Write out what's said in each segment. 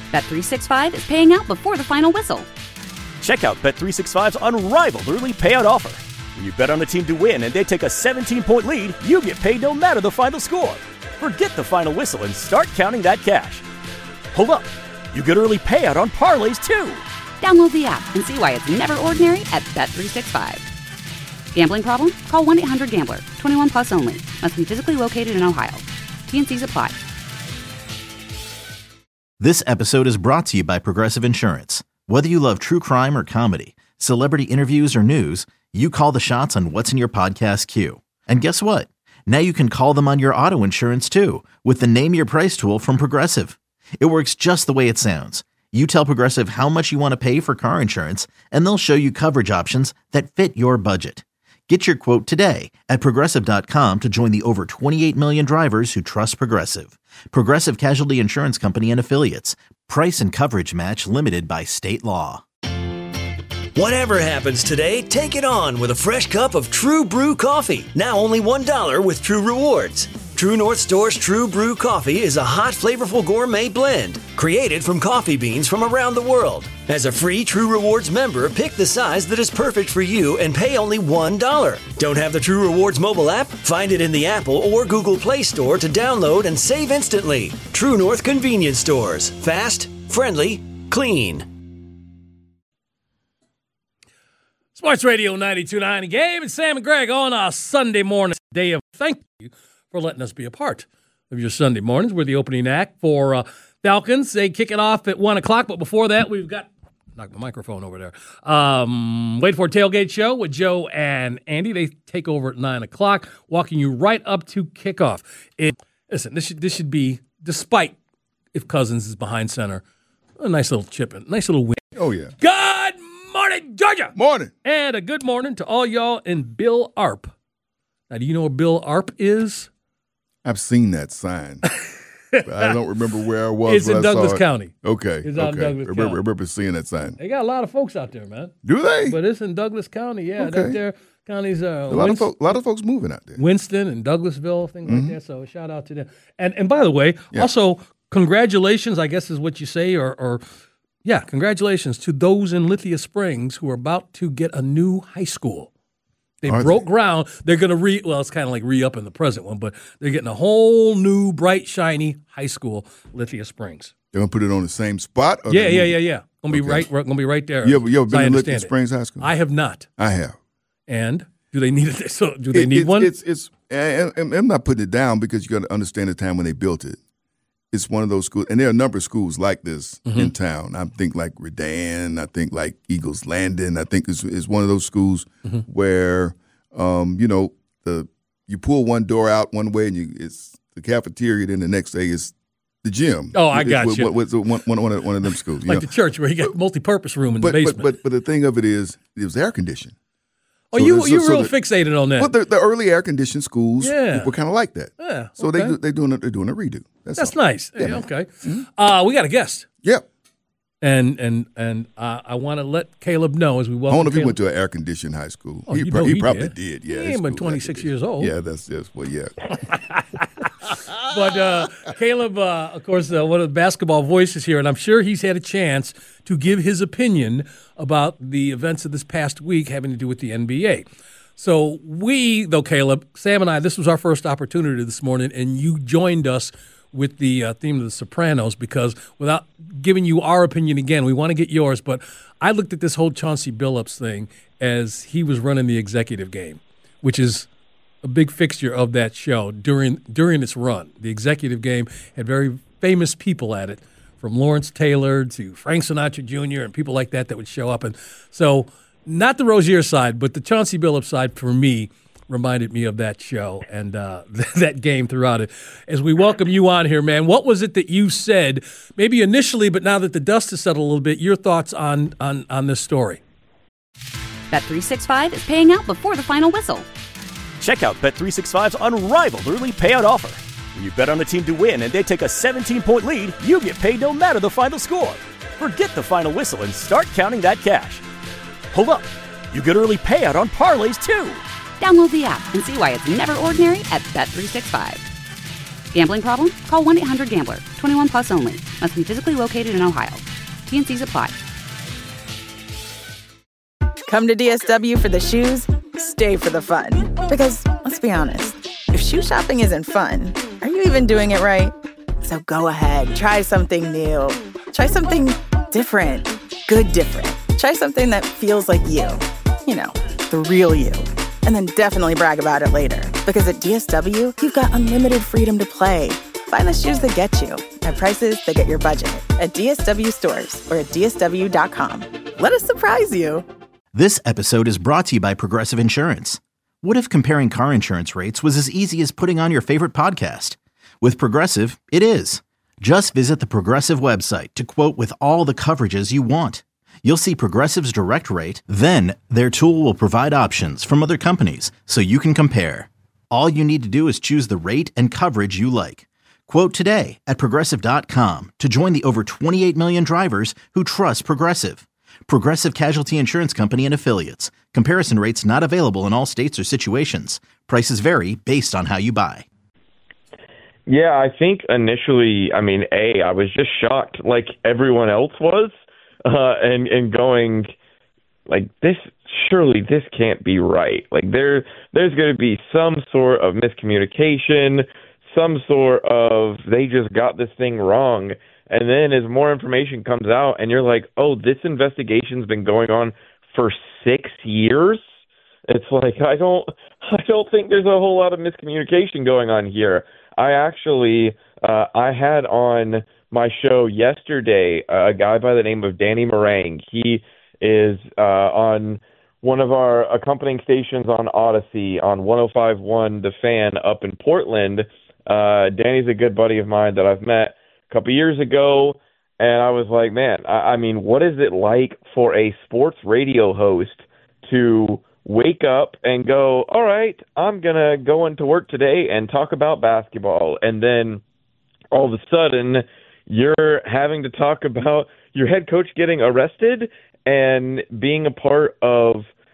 Bet365 is paying out before the final whistle. Check out Bet365's unrivaled early payout offer. When you bet on a team to win and they take a 17-point lead, you get paid no matter the final score. Forget the final whistle and start counting that cash. Hold up. You get early payout on parlays, too. Download the app and see why it's never ordinary at Bet365. Gambling problem? Call 1-800-GAMBLER. 21 plus only. Must be physically located in Ohio. T&Cs apply. This episode is brought to you by Progressive Insurance. Whether you love true crime or comedy, celebrity interviews or news, you call the shots on what's in your podcast queue. And guess what? Now you can call them on your auto insurance too with the Name Your Price tool from Progressive. It works just the way it sounds. You tell Progressive how much you want to pay for car insurance, and they'll show you coverage options that fit your budget. Get your quote today at Progressive.com to join the over 28 million drivers who trust Progressive. Progressive Casualty Insurance Company and Affiliates. Price and coverage match limited by state law. Whatever happens today, take it on with a fresh cup of True Brew coffee. Now only $1 with True Rewards. True North Store's True Brew coffee is a hot, flavorful gourmet blend created from coffee beans from around the world. As a free True Rewards member, pick the size that is perfect for you and pay only $1. Don't have the True Rewards mobile app? Find it in the Apple or Google Play Store to download and save instantly. True North Convenience Stores. Fast, friendly, clean. Sports Radio 92.9 Game and Sam and Greg on a Sunday morning. Day of thank you for letting us be a part of your Sunday mornings. We're the opening act for Falcons. They kick it off at 1 o'clock, but before that, we've got knock my microphone over there. Wait for a Tailgate Show with Joe and Andy. They take over at 9 o'clock, walking you right up to kickoff. Listen, this should be, despite if Cousins is behind center, a nice little chip in, nice little win. Oh, yeah. Good morning, Georgia. Morning. And a good morning to all y'all in Bill Arp. Now, do you know where Bill Arp is? I've seen that sign. But I don't remember where I was. It's in Douglas County. Okay. It's out in Douglas County. I remember seeing that sign. They got a lot of folks out there, man. Do they? But it's in Douglas County, yeah. Okay. That there counties a lot of folks moving out there. Winston and Douglasville, things like that. So shout out to them. And by the way, also congratulations, I guess is what you say, or congratulations to those in Lithia Springs who are about to get a new high school. They broke ground. They're going to it's kind of like re-up in the present one, but they're getting a whole new, bright, shiny high school, Lithia Springs. They're going to put it on the same spot? Yeah. Going to be right there. You ever been to Lithia Springs High School? I have not. I have. And do they need it? So do they need one? I'm not putting it down because you got to understand the time when they built it. It's one of those schools, and there are a number of schools like this in town. I think like Redan, I think like Eagles Landing. I think it's one of those schools where, you pull one door out one way and it's the cafeteria, then the next day is the gym. Oh, I got you. One of them schools. Like the church where you got multi-purpose room in the basement. But the thing of it is, it was air conditioned. Oh, so you're real fixated on that. Well, the early air conditioned schools were kind of like that. Yeah. So okay. they're doing a redo. That's nice. Yeah, hey, okay. We got a guest. Yep. And I want to let Caleb know as we welcome. I wonder if Caleb. he went to an air conditioned high school. Oh, he probably did. Yeah. He ain't been 26 years old. Yeah, that's just yeah. But Caleb, of course, one of the basketball voices here, and I'm sure he's had a chance to give his opinion about the events of this past week having to do with the NBA. So Caleb, Sam and I, this was our first opportunity this morning, and you joined us with the theme of The Sopranos because without giving you our opinion again, we want to get yours, but I looked at this whole Chauncey Billups thing as he was running the executive game, which is a big fixture of that show during its run. The executive game had very famous people at it, from Lawrence Taylor to Frank Sinatra Jr. and people like that would show up. And so not the Rozier side, but the Chauncey Billups side for me reminded me of that show and that game throughout it. As we welcome you on here, man, what was it that you said, maybe initially, but now that the dust has settled a little bit, your thoughts on this story? Bet365 is paying out before the final whistle. Check out Bet365's unrivaled early payout offer. When you bet on a team to win and they take a 17-point lead, you get paid no matter the final score. Forget the final whistle and start counting that cash. Hold up. You get early payout on parlays, too. Download the app and see why it's never ordinary at Bet365. Gambling problem? Call 1-800-GAMBLER. 21 plus only. Must be physically located in Ohio. T&Cs apply. Come to DSW for the shoes, stay for the fun. Because, let's be honest, if shoe shopping isn't fun, are you even doing it right? So go ahead, try something new. Try something different. Good different. Try something that feels like you. You know, the real you. And then definitely brag about it later. Because at DSW, you've got unlimited freedom to play. Find the shoes that get you at prices that get your budget at DSW stores or at DSW.com. Let us surprise you. This episode is brought to you by Progressive Insurance. What if comparing car insurance rates was as easy as putting on your favorite podcast? With Progressive, it is. Just visit the Progressive website to quote with all the coverages you want. You'll see Progressive's direct rate, then their tool will provide options from other companies so you can compare. All you need to do is choose the rate and coverage you like. Quote today at Progressive.com to join the over 28 million drivers who trust Progressive. Progressive Casualty Insurance Company and Affiliates. Comparison rates not available in all states or situations. Prices vary based on how you buy. Yeah, I think initially, I was just shocked like everyone else was. And going like this, surely this can't be right. Like there's going to be some sort of miscommunication, some sort of they just got this thing wrong. And then as more information comes out and you're like, oh, this investigation's been going on for 6 years. It's like, I don't think there's a whole lot of miscommunication going on here. I actually, I had on my show yesterday a guy by the name of Danny Meringue. He is on one of our accompanying stations on Odyssey on 105.1 The Fan up in Portland. Danny's a good buddy of mine that I've met a couple years ago, and I was like, man, I mean, what is it like for a sports radio host to wake up and go, all right, I'm going to go into work today and talk about basketball, and then all of a sudden you're having to talk about your head coach getting arrested and being a part of,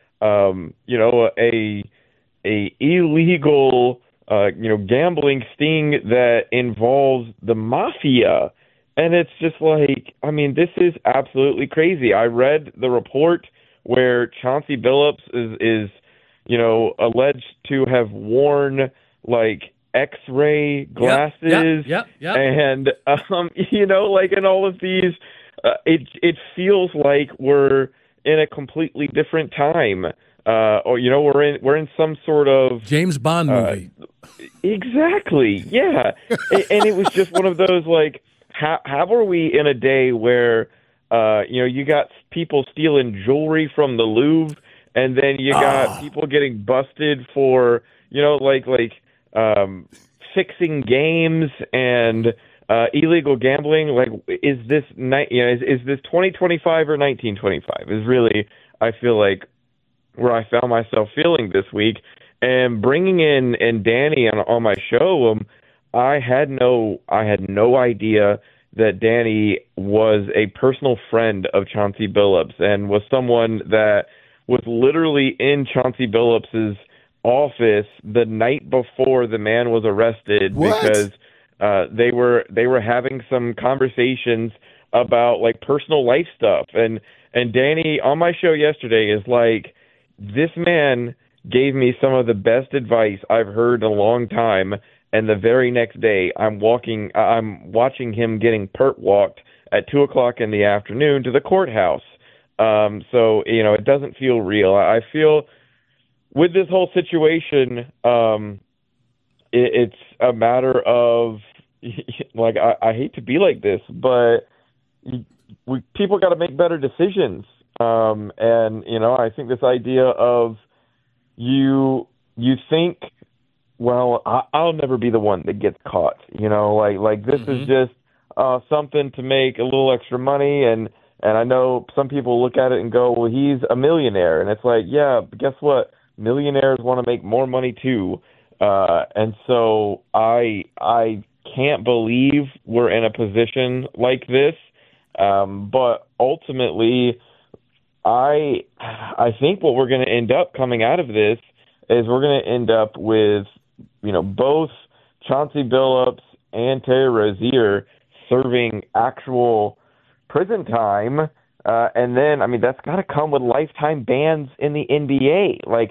a illegal, gambling sting that involves the mafia. And it's just like, I mean, this is absolutely crazy. I read the report where Chauncey Billups is alleged to have worn like X-ray glasses. Yep. And, in all of these, it feels like we're in a completely different time. We're in some sort of James Bond movie. Exactly. Yeah. And it was just one of those, like, how are we in a day where, you got people stealing jewelry from the Louvre, and then you got people getting busted for, fixing games and illegal gambling. Like, is this 2025 or 1925? Is really, I feel like, where I found myself feeling this week. And bringing in Danny on my show, I had no idea that Danny was a personal friend of Chauncey Billups and was someone that was literally in Chauncey Billups's office the night before the man was arrested. What? Because they were having some conversations about like personal life stuff. And Danny on my show yesterday is like, this man gave me some of the best advice I've heard in a long time. And the very next day, I'm watching him getting perp walked at 2:00 in the afternoon to the courthouse. So it doesn't feel real. I feel with this whole situation, it's a matter of like I hate to be like this, but people got to make better decisions. I think this idea of you think, well, I'll never be the one that gets caught. This is just something to make a little extra money. And I know some people look at it and go, well, he's a millionaire. And it's like, yeah, but guess what? Millionaires want to make more money too. And so I can't believe we're in a position like this. But ultimately, I think what we're going to end up coming out of this is we're going to end up with, both Chauncey Billups and Terry Rozier serving actual prison time. And then, I mean, that's got to come with lifetime bans in the NBA. Like,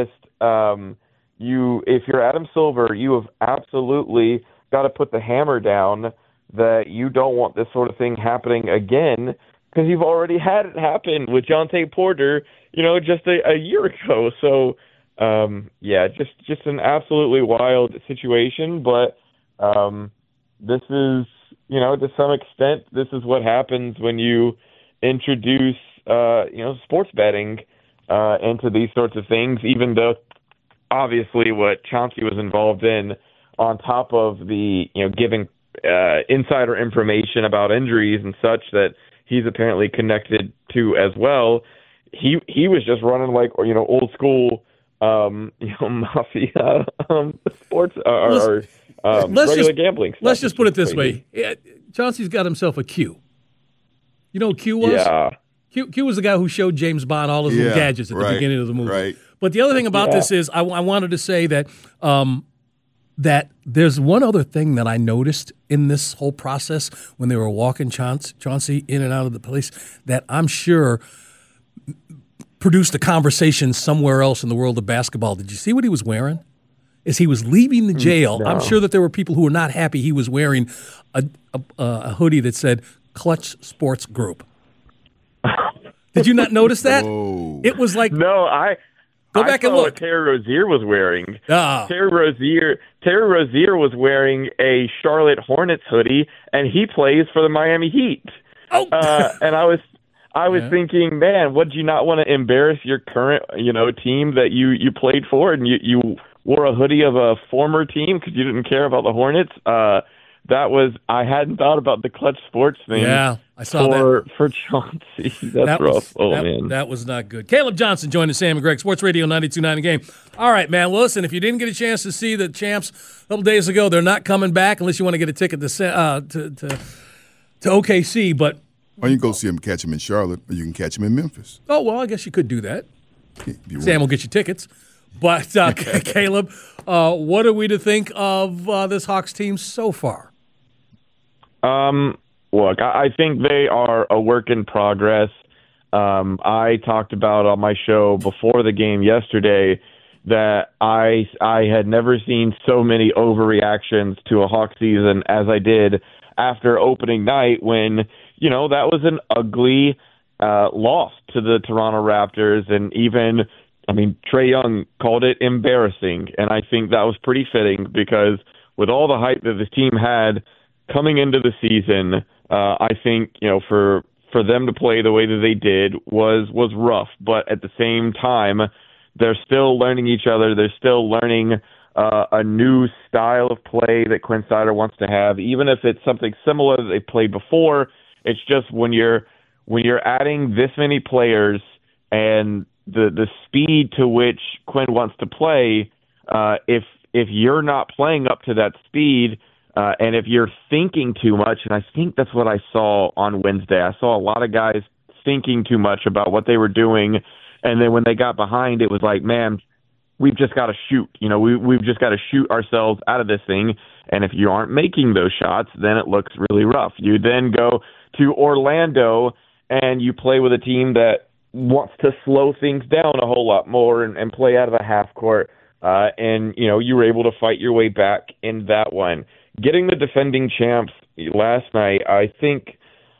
if you're Adam Silver, you have absolutely got to put the hammer down that you don't want this sort of thing happening again, because you've already had it happen with Jontay Porter, just a year ago. So, just an absolutely wild situation. But this is, to some extent, this is what happens when you introduce, sports betting into these sorts of things, even though obviously what Chauncey was involved in, on top of the, giving insider information about injuries and such that he's apparently connected to as well. He was just running like, old school, mafia sports or regular gambling stuff. Let's just put it this way. Chauncey's got himself a Q. You know who Q was? Yeah. Q was the guy who showed James Bond all his little gadgets at the beginning of the movie. Right. But the other thing about this is I wanted to say that that there's one other thing that I noticed in this whole process when they were walking Chauncey in and out of the place that I'm sure produced a conversation somewhere else in the world of basketball. Did you see what he was wearing? As he was leaving the jail, no. I'm sure that there were people who were not happy he was wearing a hoodie that said Clutch Sports Group. Did you not notice that? Whoa. It was like Go back and look. What Terry Rozier was wearing. Oh. Terry Rozier was wearing a Charlotte Hornets hoodie, and he plays for the Miami Heat. Oh. And I was thinking, man, would you not want to embarrass your current, team that you played for, and you wore a hoodie of a former team because you didn't care about the Hornets? I hadn't thought about the Clutch Sports thing. Yeah, I saw that. For Chauncey. That's rough. Man. That was not good. Caleb Johnson joined us, Sam and Greg, Sports Radio 92.9 The Game. All right, man. Well, listen, if you didn't get a chance to see the champs a couple days ago, they're not coming back unless you want to get a ticket to OKC. But or you can go see them, catch them in Charlotte, or you can catch them in Memphis. Oh, well, I guess you could do that. Sam will get you tickets. But, Caleb, what are we to think of this Hawks team so far? Look, I think they are a work in progress. I talked about on my show before the game yesterday that I had never seen so many overreactions to a Hawks season as I did after opening night when, that was an ugly loss to the Toronto Raptors. And even, Trae Young called it embarrassing. And I think that was pretty fitting because with all the hype that the team had coming into the season, I think, for them to play the way that they did was rough. But at the same time, they're still learning each other. They're still learning a new style of play that Quinn Snyder wants to have, even if it's something similar that they played before. It's just when you're adding this many players and the speed to which Quinn wants to play, if you're not playing up to that speed, and if you're thinking too much, and I think that's what I saw on Wednesday. I saw a lot of guys thinking too much about what they were doing, and then when they got behind, it was like, man, we've just got to shoot. We've just got to shoot ourselves out of this thing, and if you aren't making those shots, then it looks really rough. You then go to Orlando, and you play with a team that wants to slow things down a whole lot more and play out of the half court, and you were able to fight your way back in that one. Getting the defending champs last night, I think,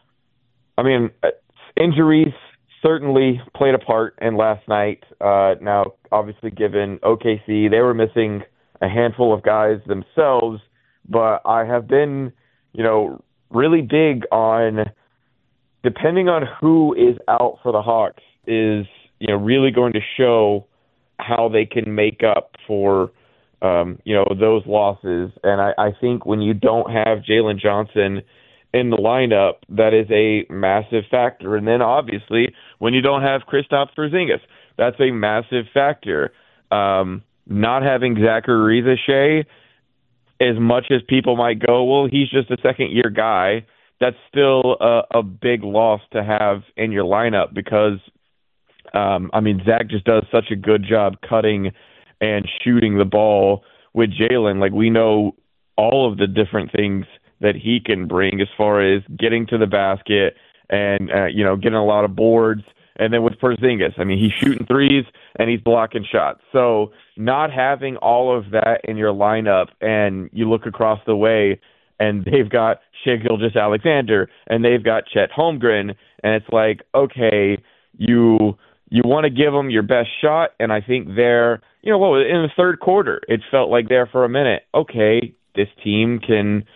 injuries certainly played a part in last night. Now, obviously, given OKC, they were missing a handful of guys themselves, but I have been, really big on, depending on who is out for the Hawks, is, really going to show how they can make up for those losses. And I think when you don't have Jalen Johnson in the lineup, that is a massive factor. And then obviously when you don't have Kristaps Porzingis, that's a massive factor. Not having Zachary Rizache, as much as people might go, well, he's just a second-year guy, that's still a big loss to have in your lineup because, Zach just does such a good job cutting and shooting the ball with Jalen. Like, we know all of the different things that he can bring as far as getting to the basket and, getting a lot of boards. And then with Porzingis, I mean, he's shooting threes and he's blocking shots. So not having all of that in your lineup, and you look across the way and they've got Shai Gilgeous-Alexander and they've got Chet Holmgren, and it's like, okay, you want to give them your best shot, and I think they're, in the third quarter, it felt like there for a minute, okay, this team can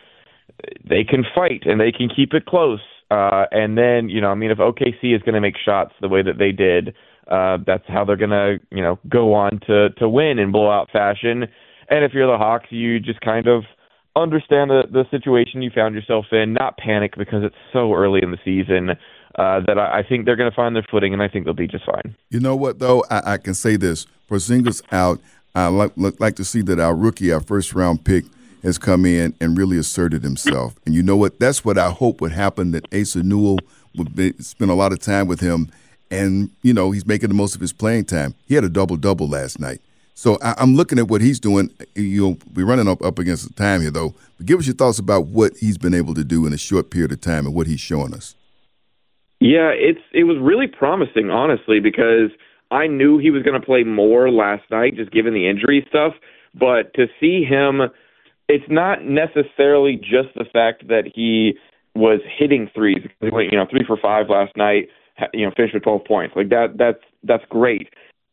fight and they can keep it close. And then, if OKC is going to make shots the way that they did, that's how they're going to, go on to win in blowout fashion. And if you're the Hawks, you just kind of understand the situation you found yourself in, not panic because it's so early in the season, that I think they're going to find their footing, and I think they'll be just fine. You know what, though? I can say this. Porzingis out, I like to see that our rookie, our first-round pick, has come in and really asserted himself. And you know what? That's what I hope would happen, that Asa Newell would spend a lot of time with him, and, he's making the most of his playing time. He had a double-double last night. So I'm looking at what he's doing. We're running up against the time here, though. But give us your thoughts about what he's been able to do in a short period of time and what he's showing us. Yeah, it was really promising, honestly, because I knew he was going to play more last night, just given the injury stuff. But to see him, it's not necessarily just the fact that he was hitting threes. He went, 3 for 5 last night. Finished with 12 points. Like that's great.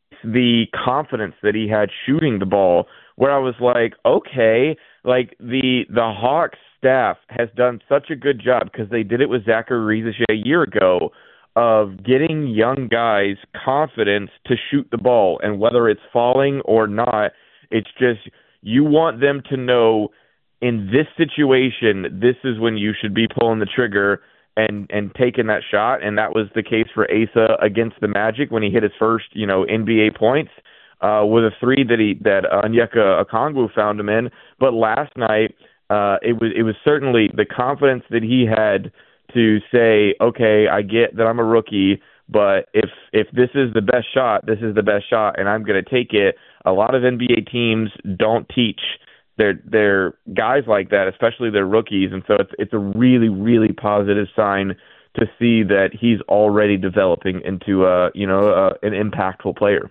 The confidence that he had shooting the ball, where I was like, okay, like the Hawks staff has done such a good job, because they did it with Zachary Rizic a year ago, of getting young guys confidence to shoot the ball, and whether it's falling or not, it's just you want them to know in this situation, this is when you should be pulling the trigger and taking that shot. And that was the case for Asa against the Magic when he hit his first, NBA points with a three that Onyeka Okongwu found him in. But last night, it was certainly the confidence that he had to say, okay, I get that I'm a rookie, but if this is the best shot, this is the best shot, and I'm going to take it. A lot of NBA teams don't teach their guys like that, especially their rookies, and so it's a really, really positive sign to see that he's already developing into an impactful player.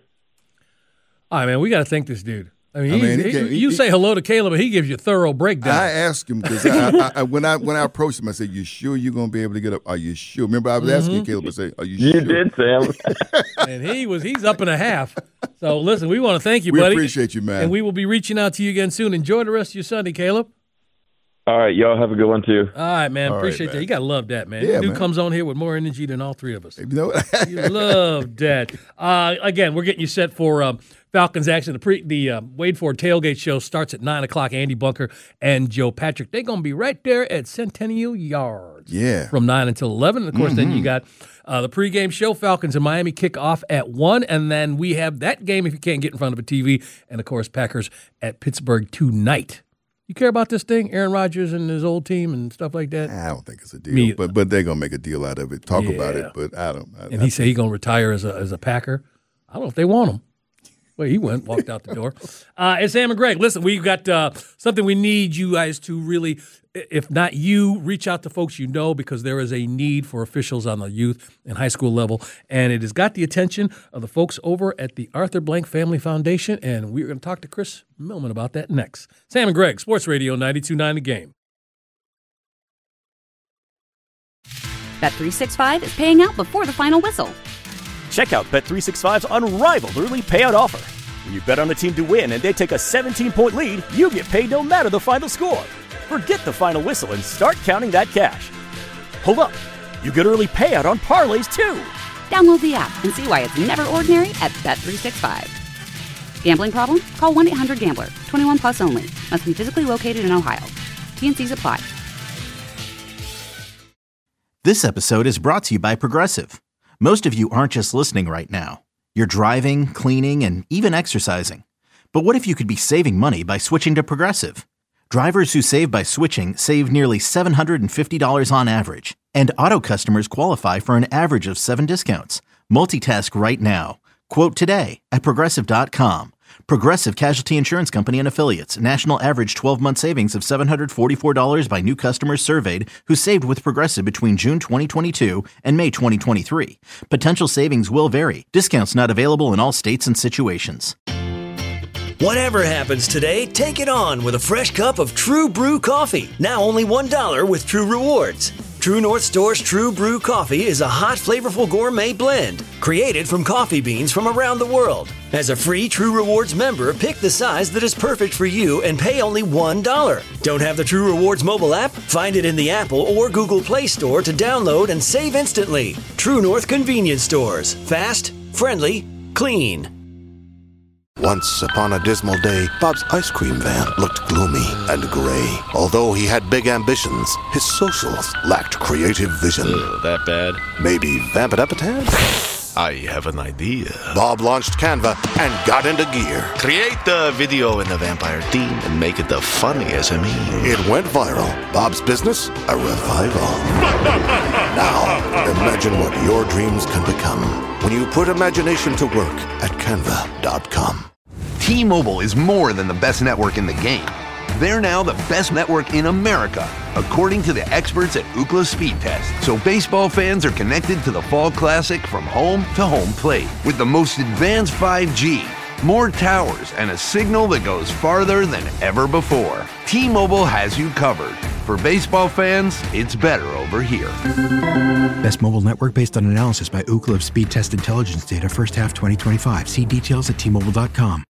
All right, man, we got to thank this dude. You say hello to Caleb, and he gives you a thorough breakdown. I asked him, because when I approached him, I said, "You sure you're going to be able to get up? Are you sure?" Remember, I was asking Caleb, I said, "Are you sure?" You did, Sam. And he's up and a half. So listen, we want to thank you, buddy. We appreciate you, man. And we will be reaching out to you again soon. Enjoy the rest of your Sunday, Caleb. All right, y'all have a good one too. All right, man. Appreciate that. You gotta love that, man. Yeah, Dude comes on here with more energy than all three of us. You know, you love that. Again, we're getting you set for Falcons action. The Wade Ford Tailgate Show starts at 9:00. Andy Bunker and Joe Patrick. They're gonna be right there at Centennial Yards. Yeah. From 9 until 11. And of course, then you got the pregame show. Falcons and Miami kick off at 1, and then we have that game if you can't get in front of a TV. And of course, Packers at Pittsburgh tonight. You care about this thing, Aaron Rodgers and his old team and stuff like that? I don't think it's a deal, but they're gonna make a deal out of it. Talk about it, but I don't. And he said he's gonna retire as a Packer. I don't know if they want him. Well, he walked out the door. It's Sam and Greg. Listen, we've got something we need you guys to really, if not you, reach out to folks you know, because there is a need for officials on the youth and high school level. And it has got the attention of the folks over at the Arthur Blank Family Foundation. And we're going to talk to Chris Millman about that next. Sam and Greg, Sports Radio 92.9 The Game. Bet365 is paying out before the final whistle. Check out Bet365's unrivaled early payout offer. When you bet on a team to win and they take a 17-point lead, you get paid no matter the final score. Forget the final whistle and start counting that cash. Hold up. You get early payout on parlays, too. Download the app and see why it's never ordinary at Bet365. Gambling problem? Call 1-800-GAMBLER. 21 plus only. Must be physically located in Ohio. T&Cs apply. This episode is brought to you by Progressive. Most of you aren't just listening right now. You're driving, cleaning, and even exercising. But what if you could be saving money by switching to Progressive? Drivers who save by switching save nearly $750 on average. And auto customers qualify for an average of 7 discounts. Multitask right now. Quote today at Progressive.com. Progressive Casualty Insurance Company and Affiliates. National average 12-month savings of $744 by new customers surveyed who saved with Progressive between June 2022 and May 2023. Potential savings will vary. Discounts not available in all states and situations. Whatever happens today, take it on with a fresh cup of True Brew coffee. Now only $1 with True Rewards. True North Store's True Brew coffee is a hot, flavorful gourmet blend created from coffee beans from around the world. As a free True Rewards member, pick the size that is perfect for you and pay only $1. Don't have the True Rewards mobile app? Find it in the Apple or Google Play Store to download and save instantly. True North Convenience Stores. Fast, friendly, clean. Once upon a dismal day, Bob's ice cream van looked gloomy and gray. Although he had big ambitions, his socials lacked creative vision. That bad? Maybe vamp it up a tad? I have an idea. Bob launched Canva and got into gear. Create the video in the vampire theme and make it the funniest SME. It went viral. Bob's business, a revival. Now, imagine what your dreams can become when you put imagination to work at Canva.com. T-Mobile is more than the best network in the game. They're now the best network in America, according to the experts at Ookla Speed Test. So baseball fans are connected to the Fall Classic from home to home plate with the most advanced 5G, more towers, and a signal that goes farther than ever before. T-Mobile has you covered. For baseball fans, it's better over here. Best mobile network based on analysis by Ookla of Speed Test Intelligence data first half 2025. See details at T-Mobile.com.